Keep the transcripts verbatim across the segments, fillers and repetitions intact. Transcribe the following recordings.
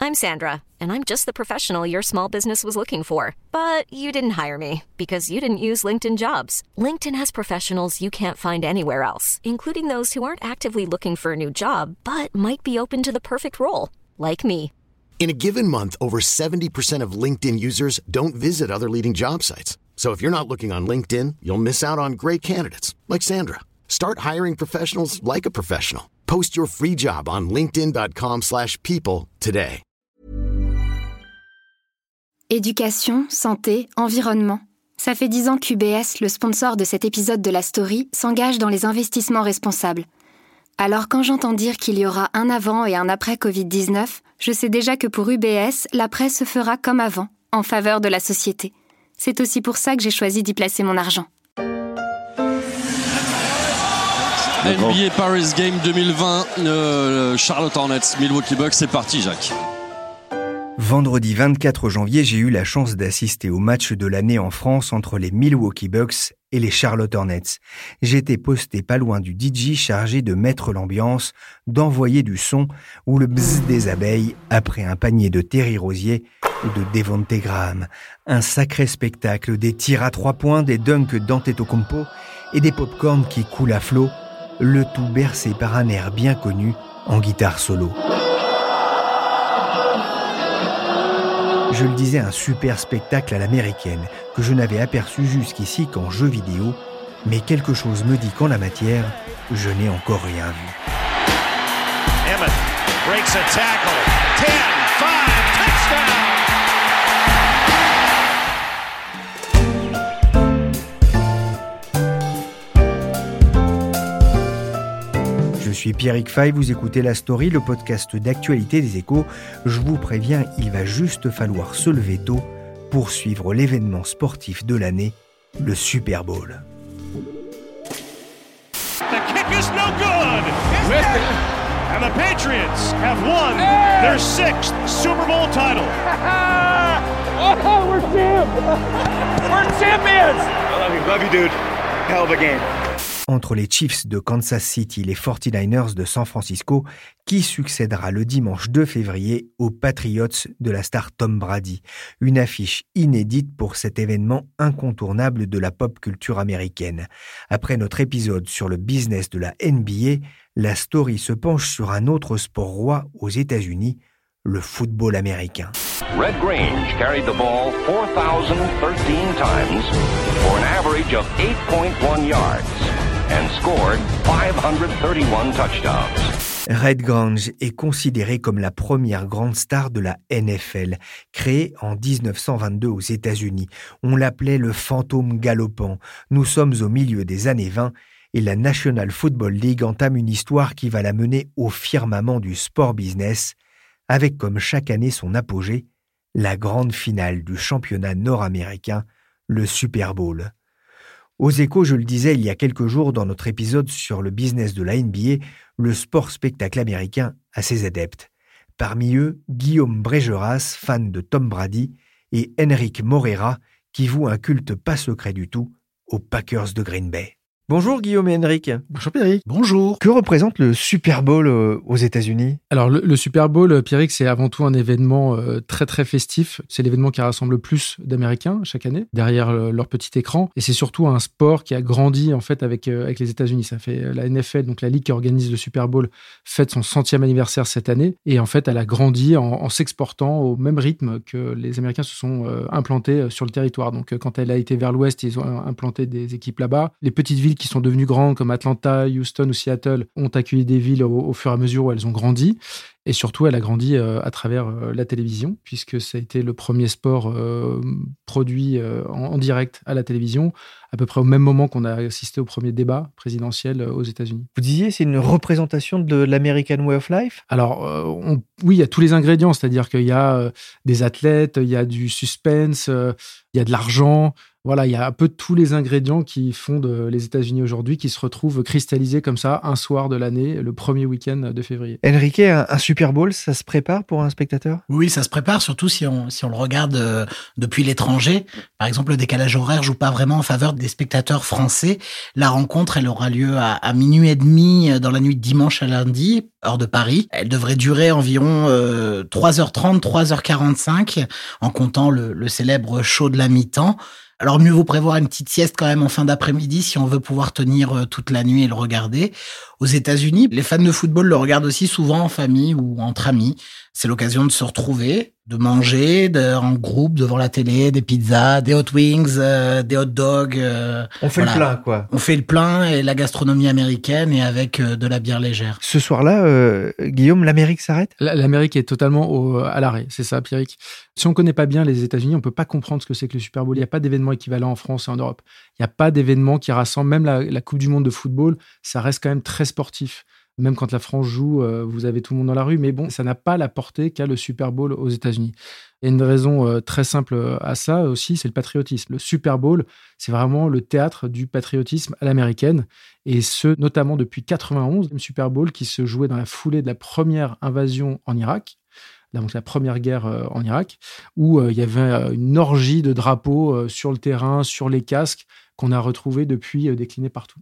I'm Sandra, and I'm just the professional your small business was looking for. But you didn't hire me because you didn't use LinkedIn Jobs. LinkedIn has professionals you can't find anywhere else, including those who aren't actively looking for a new job, but might be open to the perfect role, like me. In a given month, over seventy percent of LinkedIn users don't visit other leading job sites. So if you're not looking on LinkedIn, you'll miss out on great candidates like Sandra. Start hiring professionals like a professional. Post your free job on linkedin.com slash people today. Éducation, santé, environnement. Ça fait dix ans qu'U B S, le sponsor de cet épisode de la story, s'engage dans les investissements responsables. Alors quand j'entends dire qu'il y aura un avant et un après covid dix-neuf, je sais déjà que pour U B S, l'après se fera comme avant, en faveur de la société. C'est aussi pour ça que j'ai choisi d'y placer mon argent. N B A Paris Game deux mille vingt, euh, Charlotte Hornets, Milwaukee Bucks, c'est parti Jacques. Vendredi vingt-quatre janvier, j'ai eu la chance d'assister au match de l'année en France entre les Milwaukee Bucks et les Charlotte Hornets. J'étais posté pas loin du D J chargé de mettre l'ambiance, d'envoyer du son ou le bzzz des abeilles après un panier de Terry Rozier ou de Devonte Graham. Un sacré spectacle, des tirs à trois points, des dunks d'Antetokounmpo et des pop-corns qui coulent à flot, le tout bercé par un air bien connu en guitare solo. Je le disais, un super spectacle à l'américaine que je n'avais aperçu jusqu'ici qu'en jeu vidéo, mais quelque chose me dit qu'en la matière, je n'ai encore rien vu. Emmett breaks a tackle. ten, five, touchdown! Je suis Pierrick Fay, vous écoutez La Story, le podcast d'actualité des Échos. Je vous préviens, il va juste falloir se lever tôt pour suivre l'événement sportif de l'année, le Super Bowl. The kick is no good! And the Patriots have won their sixth Super Bowl title. Oh, we're champions! We're champions! I love you, love you, dude. Hell of a game. Entre les Chiefs de Kansas City et les forty-niners de San Francisco, qui succédera le dimanche deux février aux Patriots de la star Tom Brady. Une affiche inédite pour cet événement incontournable de la pop culture américaine. Après notre épisode sur le business de la N B A, la story se penche sur un autre sport roi aux États-Unis, le football américain. Red Grange carried the ball four thousand thirteen times for an average of eight point one yards. And scored five hundred thirty-one touchdowns. Red Grange est considéré comme la première grande star de la N F L, créée en dix-neuf cent vingt-deux aux États-Unis. On l'appelait le fantôme galopant. Nous sommes au milieu des années vingt et la National Football League entame une histoire qui va la mener au firmament du sport business, avec comme chaque année son apogée, la grande finale du championnat nord-américain, le Super Bowl. Aux Échos, je le disais il y a quelques jours dans notre épisode sur le business de la N B A, le sport-spectacle américain a ses adeptes. Parmi eux, Guillaume Brégeras, fan de Tom Brady, et Enrique Morera, qui voue un culte pas secret du tout aux Packers de Green Bay. Bonjour Guillaume et Enrique. Bonjour Pierrick. Bonjour. Que représente le Super Bowl euh, aux États-Unis ? Alors le, le Super Bowl, Pierrick, c'est avant tout un événement euh, très très festif. C'est l'événement qui rassemble le plus d'Américains chaque année derrière euh, leur petit écran. Et c'est surtout un sport qui a grandi en fait avec euh, avec les États-Unis. Ça fait euh, la N F L, donc la ligue qui organise le Super Bowl, fête son centième anniversaire cette année. Et en fait, elle a grandi en, en s'exportant au même rythme que les Américains se sont euh, implantés euh, sur le territoire. Donc euh, quand elle a été vers l'ouest, ils ont implanté des équipes là-bas. Les petites villes qui sont devenues grandes comme Atlanta, Houston ou Seattle ont accueilli des villes au, au fur et à mesure où elles ont grandi. Et surtout, elle a grandi euh, à travers euh, la télévision, puisque ça a été le premier sport euh, produit euh, en, en direct à la télévision, à peu près au même moment qu'on a assisté au premier débat présidentiel euh, aux États-Unis. Vous disiez, c'est une représentation de l'American Way of Life ? Alors, euh, on, oui, il y a tous les ingrédients, c'est-à-dire qu'il y a euh, des athlètes, il y a du suspense, euh, il y a de l'argent. Voilà, il y a un peu tous les ingrédients qui font de les États-Unis aujourd'hui, qui se retrouvent cristallisés comme ça, un soir de l'année, le premier week-end de février. Enrique, un, un Super Bowl, ça se prépare pour un spectateur ? Oui, ça se prépare, surtout si on, si on le regarde euh, depuis l'étranger. Par exemple, le décalage horaire joue pas vraiment en faveur des spectateurs français. La rencontre, elle aura lieu à, à minuit et demi dans la nuit de dimanche à lundi, heure de Paris. Elle devrait durer environ euh, trois heures trente, trois heures quarante-cinq, en comptant le, le célèbre show de la mi-temps. Alors, mieux vaut prévoir une petite sieste quand même en fin d'après-midi si on veut pouvoir tenir toute la nuit et le regarder. Aux États-Unis, les fans de football le regardent aussi souvent en famille ou entre amis. C'est l'occasion de se retrouver, de manger de, en groupe devant la télé, des pizzas, des hot wings, euh, des hot dogs. Euh, on fait voilà. le plein, quoi. On fait le plein et la gastronomie américaine et avec euh, de la bière légère. Ce soir-là, euh, Guillaume, l'Amérique s'arrête ? L'Amérique est totalement au, à l'arrêt, c'est ça, Pierrick. Si on ne connaît pas bien les États-Unis, on ne peut pas comprendre ce que c'est que le Super Bowl. Il n'y a pas d'événement équivalent en France et en Europe. Il n'y a pas d'événement qui rassemble, même la, la Coupe du Monde de football, ça reste quand même très sportif. Même quand la France joue, euh, vous avez tout le monde dans la rue, mais bon, ça n'a pas la portée qu'a le Super Bowl aux États-Unis. Il y a une raison euh, très simple à ça aussi, c'est le patriotisme. Le Super Bowl, c'est vraiment le théâtre du patriotisme à l'américaine, et ce, notamment depuis quatre-vingt-onze, le Super Bowl qui se jouait dans la foulée de la première invasion en Irak, donc la première guerre euh, en Irak, où euh, il y avait euh, une orgie de drapeaux euh, sur le terrain, sur les casques, qu'on a retrouvés depuis euh, déclinés partout.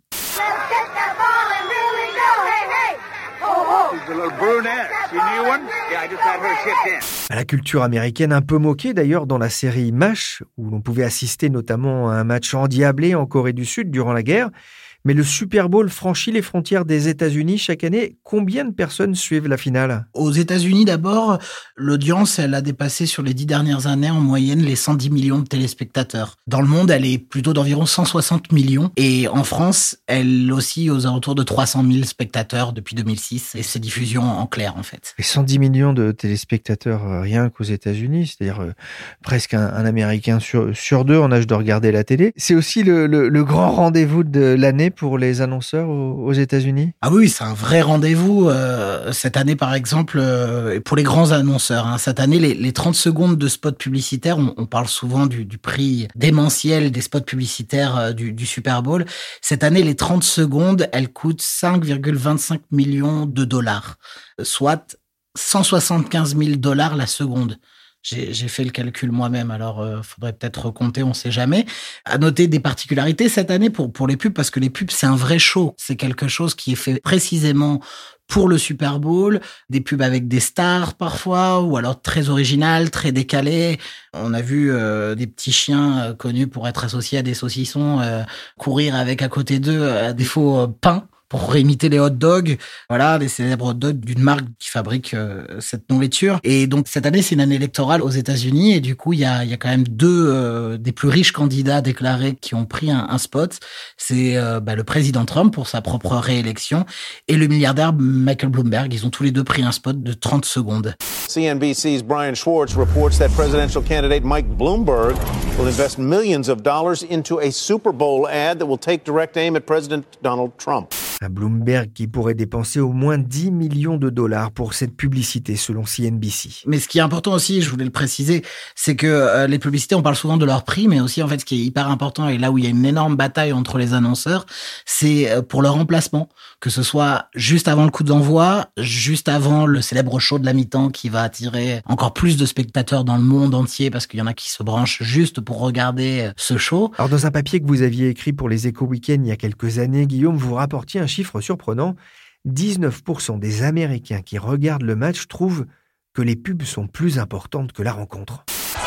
À la culture américaine un peu moquée d'ailleurs dans la série MASH, où l'on pouvait assister notamment à un match endiablé en Corée du Sud durant la guerre. Mais le Super Bowl franchit les frontières des États-Unis chaque année. Combien de personnes suivent la finale ? Aux États-Unis, d'abord, l'audience, elle a dépassé sur les dix dernières années en moyenne les cent dix millions de téléspectateurs. Dans le monde, elle est plutôt d'environ cent soixante millions. Et en France, elle oscille aux alentours de trois cent mille spectateurs depuis deux mille six. Et c'est diffusion en clair, en fait. Et cent dix millions de téléspectateurs rien qu'aux États-Unis, c'est-à-dire euh, presque un, un Américain sur, sur deux en âge de regarder la télé. C'est aussi le, le, le grand rendez-vous de l'année pour les annonceurs aux États-Unis ? Ah oui, c'est un vrai rendez-vous. Euh, cette année, par exemple, euh, pour les grands annonceurs, hein, cette année, les, les trente secondes de spots publicitaires, on, on parle souvent du, du prix démentiel des spots publicitaires euh, du, du Super Bowl. Cette année, les trente secondes, elles coûtent cinq virgule vingt-cinq millions de dollars, soit cent soixante-quinze mille dollars la seconde. J'ai, j'ai fait le calcul moi-même, alors euh, faudrait peut-être recompter, on sait jamais. À noter des particularités cette année pour pour les pubs, parce que les pubs, c'est un vrai show. C'est quelque chose qui est fait précisément pour le Super Bowl, des pubs avec des stars parfois, ou alors très originales, très décalées. On a vu euh, des petits chiens euh, connus pour être associés à des saucissons euh, courir avec à côté d'eux euh, des faux euh, pains pour imiter les hot dogs, voilà, les célèbres hot dogs d'une marque qui fabrique euh, cette nourriture. Et donc cette année, c'est une année électorale aux États-Unis, et du coup, il y a, il y a quand même deux euh, des plus riches candidats déclarés qui ont pris un, un spot. C'est euh, bah, le président Trump pour sa propre réélection et le milliardaire Michael Bloomberg. Ils ont tous les deux pris un spot de trente secondes. C N B C's Brian Schwartz reports that presidential candidate Mike Bloomberg will invest millions of dollars into a Super Bowl ad that will take direct aim at President Donald Trump. Un Bloomberg qui pourrait dépenser au moins dix millions de dollars pour cette publicité, selon C N B C. Mais ce qui est important aussi, je voulais le préciser, c'est que euh, les publicités, on parle souvent de leur prix, mais aussi, en fait, ce qui est hyper important, et là où il y a une énorme bataille entre les annonceurs, c'est euh, pour leur emplacement. Que ce soit juste avant le coup d'envoi, juste avant le célèbre show de la mi-temps qui va attirer encore plus de spectateurs dans le monde entier, parce qu'il y en a qui se branchent juste pour regarder ce show. Alors, dans un papier que vous aviez écrit pour les Échos Week-end il y a quelques années, Guillaume, vous rapportiez un chiffre surprenant. dix-neuf pour cent des Américains qui regardent le match trouvent que les pubs sont plus importantes que la rencontre.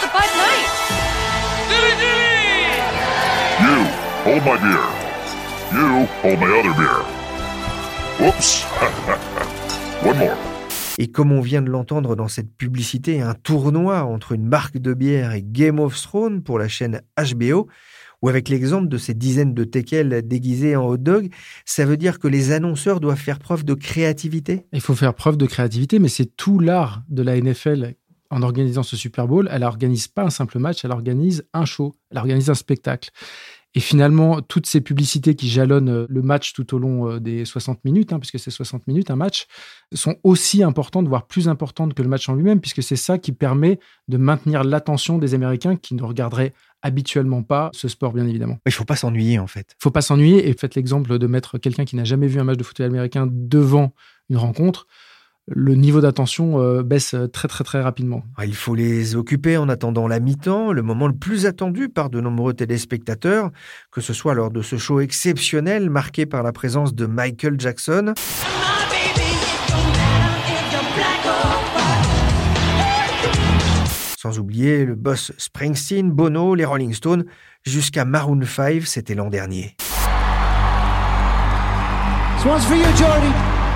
You, hold my beer. You, hold my other beer. Oops. One more. Et comme on vient de l'entendre dans cette publicité, un tournoi entre une marque de bière et Game of Thrones pour la chaîne H B O, ou avec l'exemple de ces dizaines de teckels déguisés en hot dog, ça veut dire que les annonceurs doivent faire preuve de créativité ? Il faut faire preuve de créativité, mais c'est tout l'art de la N F L en organisant ce Super Bowl. Elle n'organise pas un simple match, elle organise un show, elle organise un spectacle. Et finalement, toutes ces publicités qui jalonnent le match tout au long des soixante minutes, hein, puisque c'est soixante minutes un match, sont aussi importantes, voire plus importantes que le match en lui-même, puisque c'est ça qui permet de maintenir l'attention des Américains qui ne regarderaient habituellement pas ce sport, bien évidemment. Il ne faut pas s'ennuyer, en fait. Il ne faut pas s'ennuyer, et faites l'exemple de mettre quelqu'un qui n'a jamais vu un match de football américain devant une rencontre. Le niveau d'attention euh, baisse très très très rapidement. Il faut les occuper en attendant la mi-temps, le moment le plus attendu par de nombreux téléspectateurs, que ce soit lors de ce show exceptionnel marqué par la présence de Michael Jackson. Sans oublier le boss Springsteen, Bono, les Rolling Stones, jusqu'à Maroon five, c'était l'an dernier. This one's for you, Jordy.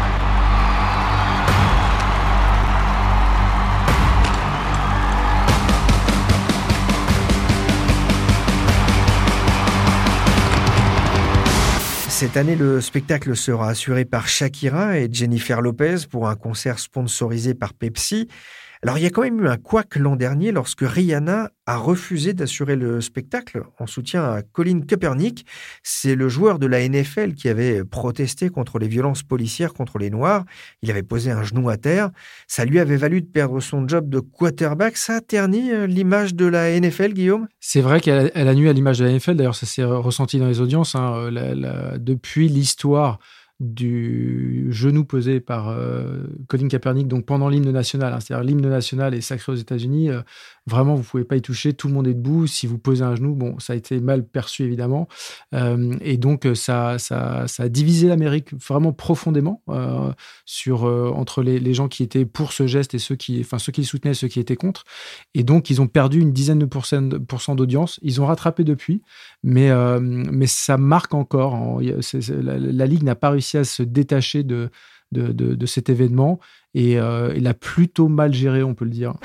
Cette année, le spectacle sera assuré par Shakira et Jennifer Lopez pour un concert sponsorisé par Pepsi. Alors, il y a quand même eu un couac l'an dernier lorsque Rihanna a refusé d'assurer le spectacle en soutien à Colin Kaepernick. C'est le joueur de la N F L qui avait protesté contre les violences policières contre les Noirs. Il avait posé un genou à terre. Ça lui avait valu de perdre son job de quarterback. Ça a terni l'image de la N F L, Guillaume ? C'est vrai qu'elle elle a nuit à l'image de la N F L. D'ailleurs, ça s'est ressenti dans les audiences. Hein. La, la, depuis l'histoire du genou posé par euh, Colin Kaepernick, donc pendant l'hymne national, hein, c'est-à-dire l'hymne national est sacré aux États-Unis, euh, vraiment vous pouvez pas y toucher, tout le monde est debout, si vous posez un genou, bon, ça a été mal perçu évidemment, euh, et donc ça, ça, ça a divisé l'Amérique vraiment profondément euh, sur, euh, entre les, les gens qui étaient pour ce geste et ceux qui, enfin ceux qui le soutenaient et ceux qui étaient contre, et donc ils ont perdu une dizaine de pourcents, pourcents d'audience, ils ont rattrapé depuis, mais, euh, mais ça marque encore, hein, c'est, c'est, la, la Ligue n'a pas réussi à se détacher de, de, de, de cet événement et euh, il a plutôt mal géré, on peut le dire.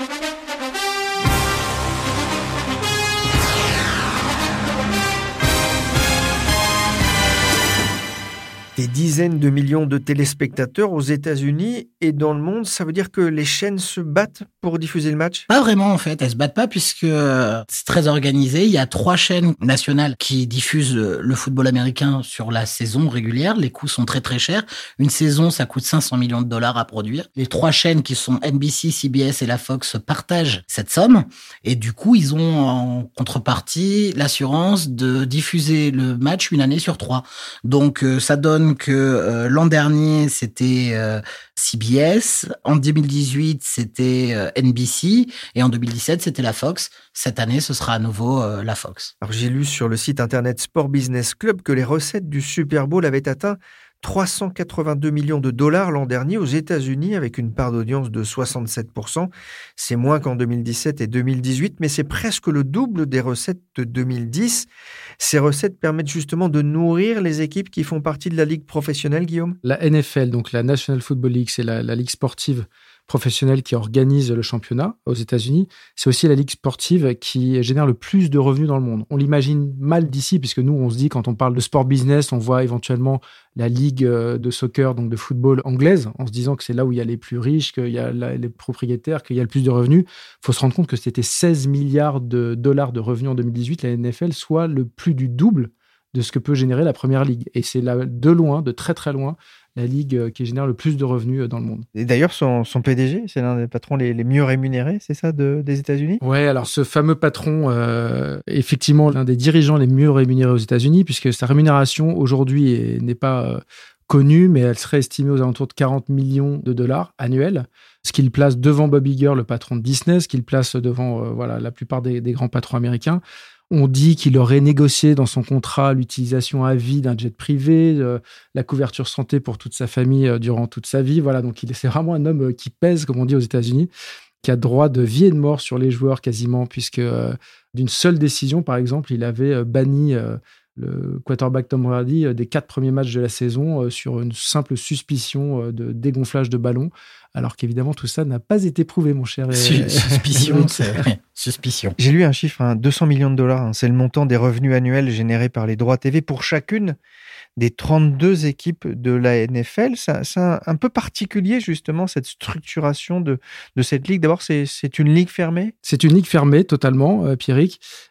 Des dizaines de millions de téléspectateurs aux États-Unis et dans le monde, ça veut dire que les chaînes se battent pour diffuser le match ? Pas vraiment en fait, elles se battent pas puisque c'est très organisé. Il y a trois chaînes nationales qui diffusent le football américain sur la saison régulière. Les coûts sont très très chers. Une saison, ça coûte cinq cents millions de dollars à produire. Les trois chaînes qui sont N B C, C B S et la Fox partagent cette somme et du coup, ils ont en contrepartie l'assurance de diffuser le match une année sur trois. Donc ça donne que euh, l'an dernier, c'était euh, C B S, en deux mille dix-huit, c'était euh, N B C, et en deux mille dix-sept, c'était la Fox. Cette année, ce sera à nouveau euh, la Fox. Alors, j'ai lu sur le site internet Sport Business Club que les recettes du Super Bowl avaient atteint trois cent quatre-vingt-deux millions de dollars l'an dernier aux États-Unis avec une part d'audience de soixante-sept pour cent. C'est moins qu'en deux mille dix-sept et deux mille dix-huit, mais c'est presque le double des recettes de deux mille dix. Ces recettes permettent justement de nourrir les équipes qui font partie de la ligue professionnelle, Guillaume ? La N F L, donc la National Football League, c'est la, la ligue sportive professionnelle qui organise le championnat aux États-Unis. C'est aussi la ligue sportive qui génère le plus de revenus dans le monde. On l'imagine mal d'ici, puisque nous, on se dit, quand on parle de sport business, on voit éventuellement la ligue de soccer, donc de football anglaise, en se disant que c'est là où il y a les plus riches, qu'il y a la, les propriétaires, qu'il y a le plus de revenus. Il faut se rendre compte que c'était seize milliards de dollars de revenus en deux mille dix-huit, la N F L, soit le plus du double de ce que peut générer la première ligue. Et c'est là, de loin, de très très loin, la ligue qui génère le plus de revenus dans le monde. Et d'ailleurs, son, son P D G, c'est l'un des patrons les, les mieux rémunérés, c'est ça, de, des États-Unis ? Ouais, alors ce fameux patron, euh, effectivement, l'un des dirigeants les mieux rémunérés aux États-Unis, puisque sa rémunération aujourd'hui est, n'est pas euh, connue, mais elle serait estimée aux alentours de quarante millions de dollars annuels, ce qui le place devant Bob Iger, le patron de Disney, ce qui le place devant euh, voilà, la plupart des, des grands patrons américains. On dit qu'il aurait négocié dans son contrat l'utilisation à vie d'un jet privé, euh, la couverture santé pour toute sa famille euh, durant toute sa vie. Voilà, donc il, c'est vraiment un homme euh, qui pèse, comme on dit aux États-Unis, qui a droit de vie et de mort sur les joueurs quasiment, puisque euh, d'une seule décision, par exemple, il avait euh, banni euh, le quarterback Tom Brady euh, des quatre premiers matchs de la saison euh, sur une simple suspicion euh, de dégonflage de ballon, alors qu'évidemment tout ça n'a pas été prouvé, mon cher. Sus- suspicion, c'est... suspicion. J'ai lu un chiffre, hein, deux cents millions de dollars, hein, c'est le montant des revenus annuels générés par les droits T V pour chacune des trente-deux équipes de la N F L. C'est, c'est un, un peu particulier, justement, cette structuration de, de cette ligue. D'abord, c'est, c'est une ligue fermée ? C'est une ligue fermée, totalement, euh, Pierrick.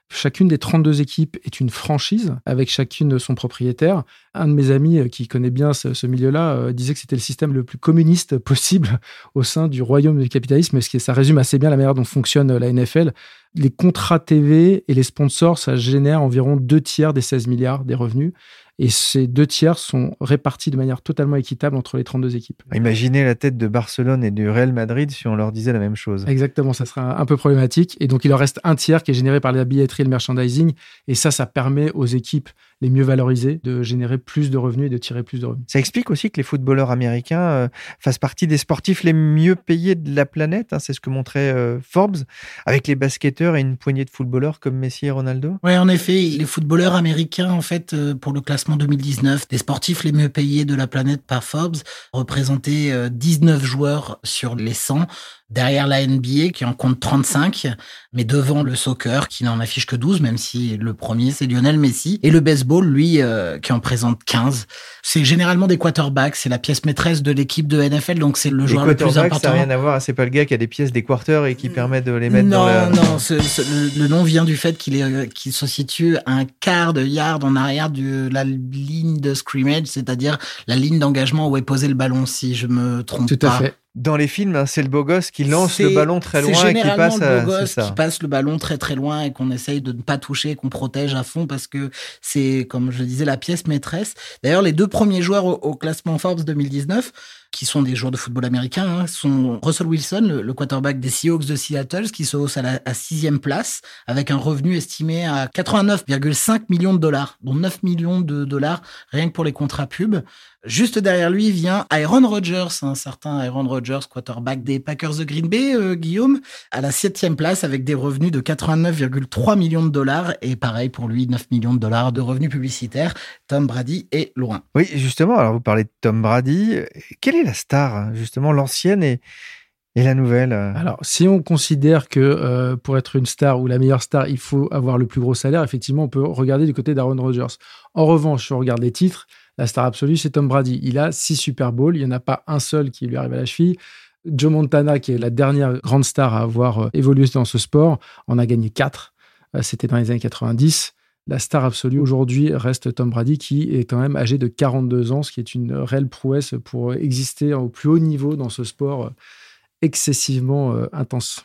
Chacune des trente-deux équipes est une franchise, avec chacune son propriétaire. Un de mes amis qui connaît bien ce, ce milieu-là euh, disait que c'était le système le plus communiste possible au sein du royaume du capitalisme, ce qui ça résume assez bien la manière dont fonctionne la N F L. Les contrats T V et les sponsors, ça génère environ deux tiers des seize milliards des revenus. Et ces deux tiers sont répartis de manière totalement équitable entre les trente-deux équipes. Imaginez la tête de Barcelone et du Real Madrid si on leur disait la même chose. Exactement, ça serait un peu problématique. Et donc, il leur reste un tiers qui est généré par la billetterie et le merchandising. Et ça, ça permet aux équipes les mieux valorisées de générer plus de revenus et de tirer plus de revenus. Ça explique aussi que les footballeurs américains euh, fassent partie des sportifs les mieux payés de la planète. Hein, c'est ce que montrait euh, Forbes, avec les basketteurs et une poignée de footballeurs comme Messi et Ronaldo. Oui, en effet, les footballeurs américains, en fait, euh, pour le classement deux mille dix-neuf, des sportifs les mieux payés de la planète par Forbes, représentaient euh, dix-neuf joueurs sur les cent. Derrière la N B A qui en compte trente-cinq, mais devant le soccer qui n'en affiche que douze, même si le premier c'est Lionel Messi, et le baseball lui euh, qui en présente quinze. C'est généralement des quarterbacks, c'est la pièce maîtresse de l'équipe de N F L, donc c'est le les joueur le plus important. Ça n'a rien à voir, c'est pas le gars qui a des pièces des quarters et qui permet de les mettre non, dans la... Non, non, ce, ce, le, le nom vient du fait qu'il, est, qu'il se situe à un quart de yard en arrière de la ligne de scrimmage, c'est-à-dire la ligne d'engagement où est posé le ballon, si je me trompe Tout pas. Tout à fait. Dans les films, hein, c'est le beau gosse qui lance c'est, le ballon très loin et qui passe. C'est généralement le beau à... gosse qui passe le ballon très très loin et qu'on essaye de ne pas toucher, qu'on protège à fond parce que c'est, comme je le disais, la pièce maîtresse. D'ailleurs, les deux premiers joueurs au, au classement Forbes deux mille dix-neuf, qui sont des joueurs de football américain, hein, sont Russell Wilson, le, le quarterback des Seahawks de Seattle, qui se hausse à la à sixième place avec un revenu estimé à quatre-vingt-neuf virgule cinq millions de dollars, dont neuf millions de dollars rien que pour les contrats pubs. Juste derrière lui vient Aaron Rodgers, un certain Aaron Rodgers, quarterback des Packers de Green Bay, euh, Guillaume, à la septième place avec des revenus de quatre-vingt-neuf virgule trois millions de dollars et pareil pour lui, neuf millions de dollars de revenus publicitaires. Tom Brady est loin. Oui, justement, alors vous parlez de Tom Brady. Quelle est la star, justement, l'ancienne et, et la nouvelle? Alors, si on considère que euh, pour être une star ou la meilleure star, il faut avoir le plus gros salaire, effectivement, on peut regarder du côté d'Aaron Rodgers. En revanche, si on regarde les titres, la star absolue, c'est Tom Brady. Il a six Super Bowls. Il n'y en a pas un seul qui lui arrive à la cheville. Joe Montana, qui est la dernière grande star à avoir euh, évolué dans ce sport, en a gagné quatre. Euh, c'était dans les années quatre-vingt-dix. La star absolue aujourd'hui reste Tom Brady, qui est quand même âgé de quarante-deux ans, ce qui est une réelle prouesse pour exister au plus haut niveau dans ce sport euh, excessivement euh, intense.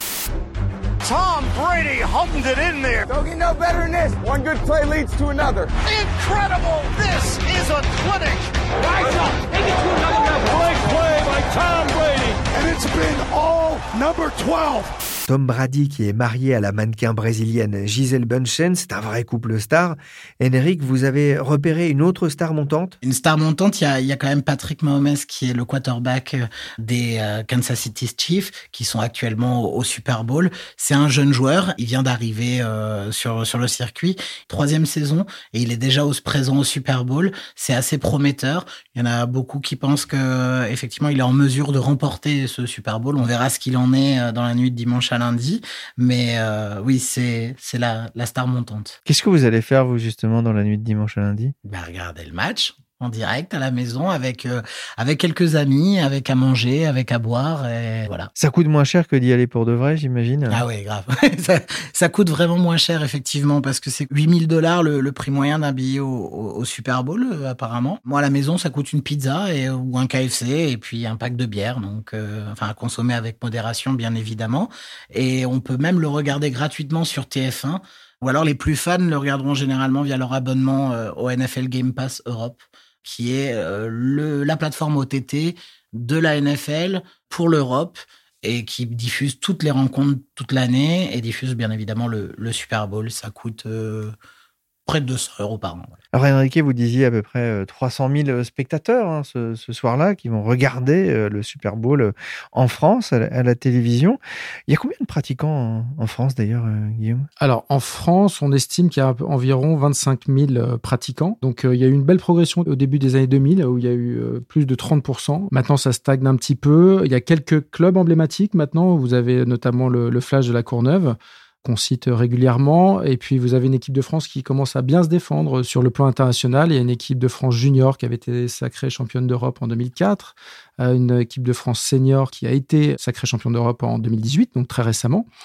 Tom Brady hummed it in there. Don't get no better than this. One good play leads to another. Incredible. This is a clinic. Rise up. Take it to another level. Great play by Tom Brady. And it's been all number twelve. Tom Brady, qui est marié à la mannequin brésilienne Gisele Bündchen, c'est un vrai couple star. Henrik, vous avez repéré une autre star montante? Une star montante, il y a, il y a quand même Patrick Mahomes, qui est le quarterback des euh, Kansas City Chiefs, qui sont actuellement au, au Super Bowl. C'est un jeune joueur, il vient d'arriver euh, sur, sur le circuit, troisième saison, et il est déjà au, présent au Super Bowl. C'est assez prometteur. Il y en a beaucoup qui pensent que effectivement, il est en mesure de remporter ce Super Bowl. On verra ce qu'il en est dans la nuit de dimanche à lundi, mais euh, oui, c'est c'est la la star montante. Qu'est-ce que vous allez faire vous justement dans la nuit de dimanche à lundi? Ben, regardez le match en direct à la maison avec euh, avec quelques amis, avec à manger, avec à boire et voilà. Ça coûte moins cher que d'y aller pour de vrai, j'imagine. Ah oui, grave. ça, ça coûte vraiment moins cher effectivement parce que c'est huit mille dollars le, le prix moyen d'un billet au, au, au Super Bowl euh, apparemment. Moi à la maison ça coûte une pizza et ou un K F C et puis un pack de bière, donc euh, enfin à consommer avec modération bien évidemment. Et on peut même le regarder gratuitement sur T F un. Ou alors les plus fans le regarderont généralement via leur abonnement euh, au N F L Game Pass Europe, qui est euh, le, la plateforme O T T de la N F L pour l'Europe et qui diffuse toutes les rencontres toute l'année et diffuse bien évidemment le, le Super Bowl. Ça coûte euh, près de deux cents euros par an. Alors Enrique, vous disiez à peu près trois cent mille spectateurs hein, ce, ce soir-là qui vont regarder euh, le Super Bowl en France, à la, à la télévision. Il y a combien de pratiquants en, en France d'ailleurs, euh, Guillaume? Alors en France, on estime qu'il y a environ vingt-cinq mille pratiquants. Donc euh, il y a eu une belle progression au début des années deux mille où il y a eu euh, plus de trente pour cent. Maintenant, ça stagne un petit peu. Il y a quelques clubs emblématiques maintenant. Vous avez notamment le, le Flash de la Courneuve, qu'on cite régulièrement. Et puis, vous avez une équipe de France qui commence à bien se défendre sur le plan international. Il y a une équipe de France junior qui avait été sacrée championne d'Europe en deux mille quatre, une équipe de France senior qui a été sacrée championne d'Europe en deux mille dix-huit, donc très récemment.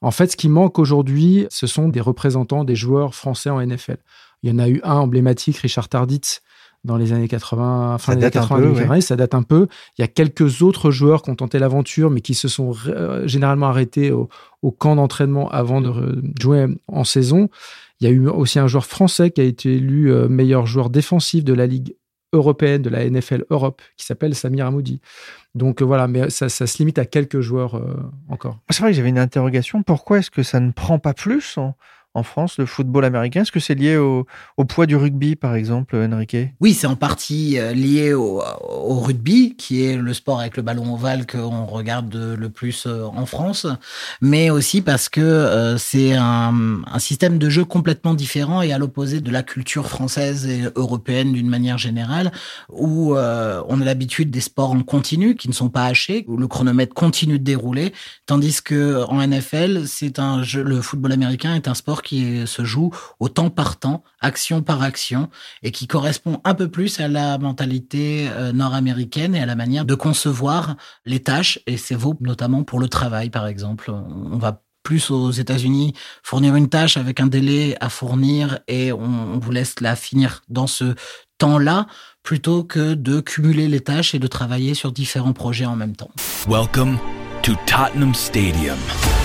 En fait, ce qui manque aujourd'hui, ce sont des représentants des joueurs français en N F L. Il y en a eu un emblématique, Richard Tarditz, dans les années quatre-vingts, fin des années quatre-vingts, ouais. Ça date un peu. Il y a quelques autres joueurs qui ont tenté l'aventure, mais qui se sont euh, généralement arrêtés au, au camp d'entraînement avant de re- jouer en saison. Il y a eu aussi un joueur français qui a été élu euh, meilleur joueur défensif de la Ligue européenne, de la N F L Europe, qui s'appelle Samir Hamoudi. Donc euh, voilà, mais ça, ça se limite à quelques joueurs euh, encore. C'est vrai que j'avais une interrogation. Pourquoi est-ce que ça ne prend pas plus en... en France, le football américain? Est-ce que c'est lié au, au poids du rugby, par exemple, Enrique? Oui, c'est en partie lié au, au rugby, qui est le sport avec le ballon ovale qu'on regarde le plus en France, mais aussi parce que euh, c'est un, un système de jeu complètement différent et à l'opposé de la culture française et européenne d'une manière générale, où euh, on a l'habitude des sports en continu, qui ne sont pas hachés, où le chronomètre continue de dérouler, tandis que en N F L, c'est un jeu, le football américain est un sport qui se joue au temps par temps, action par action, et qui correspond un peu plus à la mentalité euh, nord-américaine et à la manière de concevoir les tâches, et c'est vaut notamment pour le travail, par exemple. On va plus aux États-Unis fournir une tâche avec un délai à fournir et on, on vous laisse la finir dans ce temps-là, plutôt que de cumuler les tâches et de travailler sur différents projets en même temps. Welcome to Tottenham Stadium,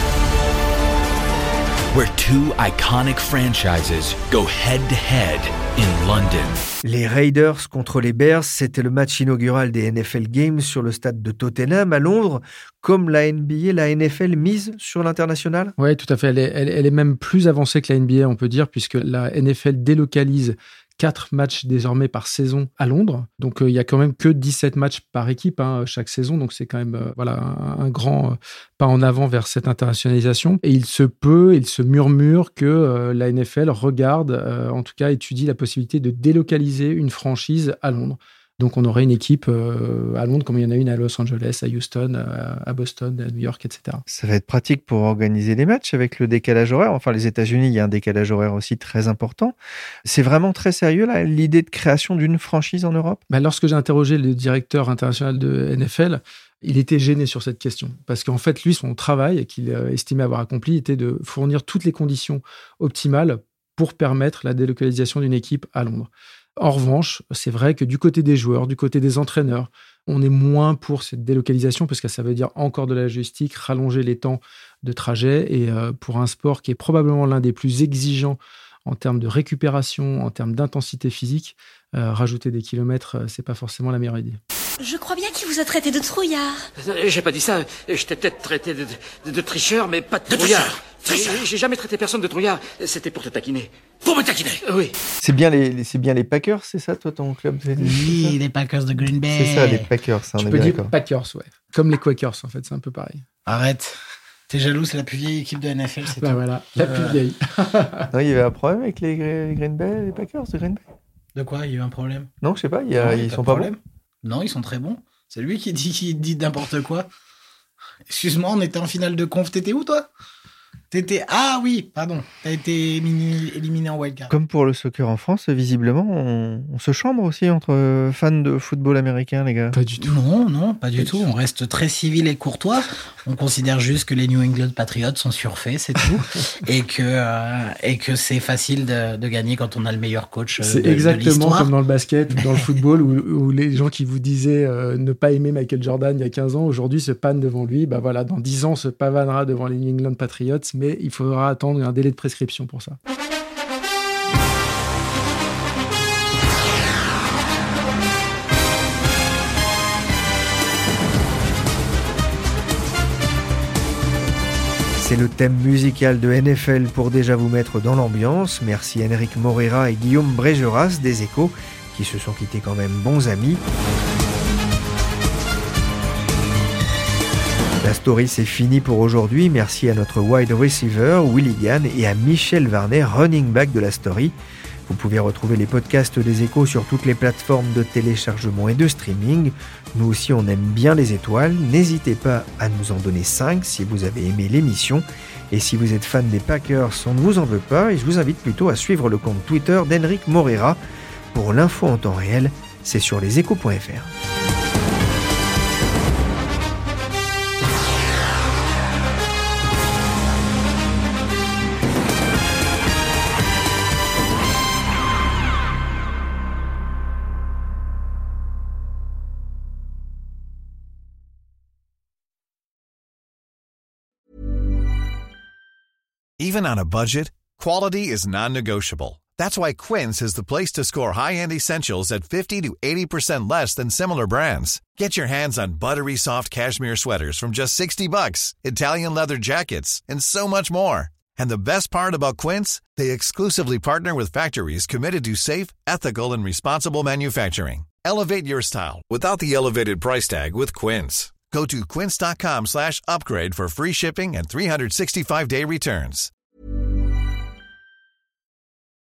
where two iconic franchises go head-to-head in London. Les Raiders contre les Bears, c'était le match inaugural des N F L Games sur le stade de Tottenham à Londres. Comme la N B A, la N F L mise sur l'international? Oui, tout à fait. Elle est, elle, elle est même plus avancée que la N B A, on peut dire, puisque la N F L délocalise quatre matchs désormais par saison à Londres. Donc, euh, il y a quand même que dix-sept matchs par équipe hein, chaque saison. Donc, c'est quand même euh, voilà, un, un grand euh, pas en avant vers cette internationalisation. Et il se peut, il se murmure que euh, la N F L regarde, euh, en tout cas étudie la possibilité de délocaliser une franchise à Londres. Donc, on aurait une équipe euh, à Londres, comme il y en a une à Los Angeles, à Houston, à, à Boston, à New York, et cetera. Ça va être pratique pour organiser les matchs avec le décalage horaire. Enfin, les États-Unis, il y a un décalage horaire aussi très important. C'est vraiment très sérieux, là, l'idée de création d'une franchise en Europe? Bah, lorsque j'ai interrogé le directeur international de N F L, il était gêné sur cette question. Parce qu'en fait, lui, son travail, qu'il estimait avoir accompli, était de fournir toutes les conditions optimales pour permettre la délocalisation d'une équipe à Londres. En revanche, c'est vrai que du côté des joueurs, du côté des entraîneurs, on est moins pour cette délocalisation parce que ça veut dire encore de la logistique, rallonger les temps de trajet. Et euh, pour un sport qui est probablement l'un des plus exigeants en termes de récupération, en termes d'intensité physique, euh, rajouter des kilomètres, euh, c'est pas forcément la meilleure idée. Je crois bien qu'il vous a traité de trouillard. J'ai pas dit ça. Je t'ai peut-être traité de, de, de tricheur, mais pas de, de trouillard. Tricheur. J'ai jamais traité personne de trouillard. C'était pour te taquiner. Pour me taquiner? Oui. C'est bien les, c'est bien les Packers, c'est ça, toi, ton club? Oui, les Packers de Green Bay. C'est ça, les Packers. Ça, tu on peux est dire d'accord. Packers, ouais. Comme les Quakers, en fait, c'est un peu pareil. Arrête. T'es jaloux, c'est la plus vieille équipe de N F L, c'est bah tout. Voilà, la euh... plus vieille. Non, il y avait un problème avec les Green Bay, les Packers de Green Bay? De quoi? Il y a eu un problème? Non, je sais pas, il y a, non, ils sont pas bons. Non, ils sont très bons. C'est lui qui dit, qui dit n'importe quoi. Excuse-moi, on était en finale de conf. T'étais où, toi? T'étais... Ah oui, pardon. T'as été éliminé, éliminé en wildcard. Comme pour le soccer en France, visiblement, on, on se chambre aussi entre fans de football américain, les gars. Pas du tout. Non, non, pas du tout. On reste très civil et courtois. On considère juste que les New England Patriots sont surfaits, c'est tout. et, que, euh, et que c'est facile de, de gagner quand on a le meilleur coach euh, c'est de, exactement de l'histoire. Comme dans le basket ou dans le football où, où les gens qui vous disaient euh, ne pas aimer Michael Jordan il y a quinze ans, aujourd'hui se pannent devant lui. Bah voilà, dans dix ans, on se pavanera devant les New England Patriots, mais il faudra attendre un délai de prescription pour ça. C'est le thème musical de N F L pour déjà vous mettre dans l'ambiance. Merci Enrique Moreira et Guillaume Brégeras des Échos qui se sont quittés quand même bons amis. La story, c'est fini pour aujourd'hui. Merci à notre wide receiver, Willy Gann, et à Michel Varnet, running back de la story. Vous pouvez retrouver les podcasts des Échos sur toutes les plateformes de téléchargement et de streaming. Nous aussi, on aime bien les étoiles. N'hésitez pas à nous en donner cinq si vous avez aimé l'émission. Et si vous êtes fan des Packers, on ne vous en veut pas. Et je vous invite plutôt à suivre le compte Twitter d'Enrique Moreira. Pour l'info en temps réel, c'est sur leséchos point f r. Even on a budget, quality is non-negotiable. That's why Quince is the place to score high-end essentials at fifty to eighty percent less than similar brands. Get your hands on buttery soft cashmere sweaters from just sixty bucks, Italian leather jackets, and so much more. And the best part about Quince, they exclusively partner with factories committed to safe, ethical, and responsible manufacturing. Elevate your style without the elevated price tag with Quince. Go to quince.com slash upgrade for free shipping and three sixty-five day returns.